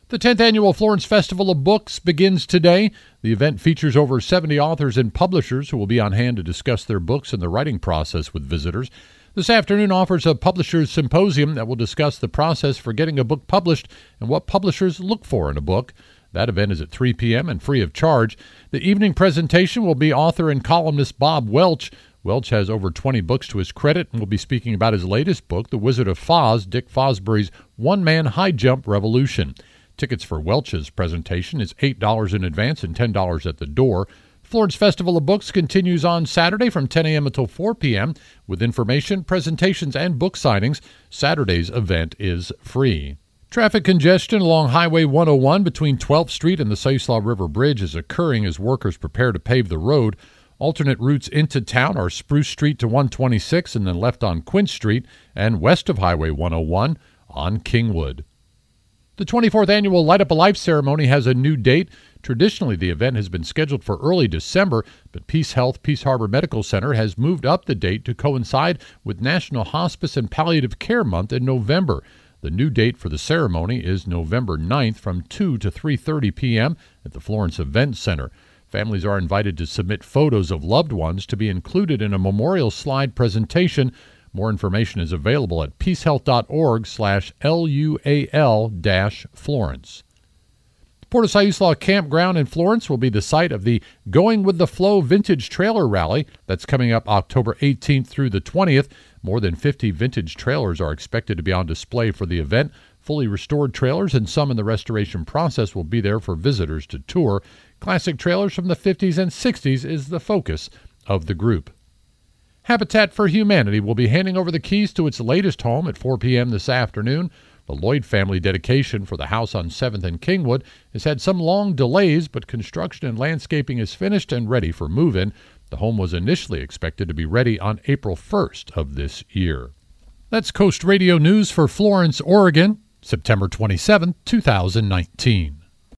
The 10th Annual Florence Festival of Books begins today. The event features over 70 authors and publishers who will be on hand to discuss their books and the writing process with visitors. This afternoon offers a publishers symposium that will discuss the process for getting a book published and what publishers look for in a book. That event is at 3 p.m. and free of charge. The evening presentation will be author and columnist Bob Welch. Welch has over 20 books to his credit and will be speaking about his latest book, The Wizard of Foz, Dick Fosbury's one-man high jump revolution. Tickets for Welch's presentation is $8 in advance and $10 at the door. Florence Festival of Books continues on Saturday from 10 a.m. until 4 p.m. with information, presentations, and book signings. Saturday's event is free. Traffic congestion along Highway 101 between 12th Street and the Siuslaw River Bridge is occurring as workers prepare to pave the road. Alternate routes into town are Spruce Street to 126 and then left on Quince Street and west of Highway 101 on Kingwood. The 24th Annual Light Up a Life ceremony has a new date. Traditionally, the event has been scheduled for early December, but Peace Health Peace Harbor Medical Center has moved up the date to coincide with National Hospice and Palliative Care Month in November. The new date for the ceremony is November 9th from 2 to 3:30 p.m. at the Florence Event Center. Families are invited to submit photos of loved ones to be included in a memorial slide presentation. More information is available at peacehealth.org/LUAL-Florence. Port of Siuslaw Campground in Florence will be the site of the Going with the Flow Vintage Trailer Rally. That's coming up October 18th through the 20th. More than 50 vintage trailers are expected to be on display for the event. Fully restored trailers and some in the restoration process will be there for visitors to tour. Classic trailers from the 50s and 60s is the focus of the group. Habitat for Humanity will be handing over the keys to its latest home at 4 p.m. this afternoon. The Lloyd family dedication for the house on 7th and Kingwood has had some long delays, but construction and landscaping is finished and ready for move-in. The home was initially expected to be ready on April 1st of this year. That's Coast Radio News for Florence, Oregon, September 27, 2019.